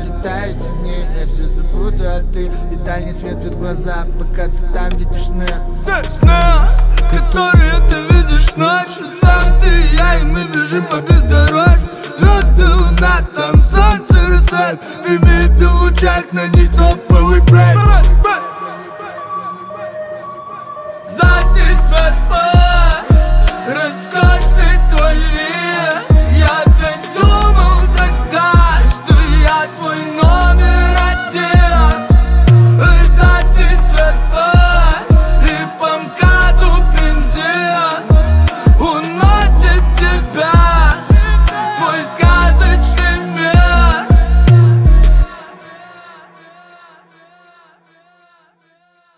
пролетают дни, я все забуду, а ты и дальний свет бьет глаза, пока ты там видишь сны. Сны, которые ты видишь ночью. Там ты и я, и мы бежим по бездорожью. Звезды, луна, там солнце рисует, и в лучах на них топовый брейк.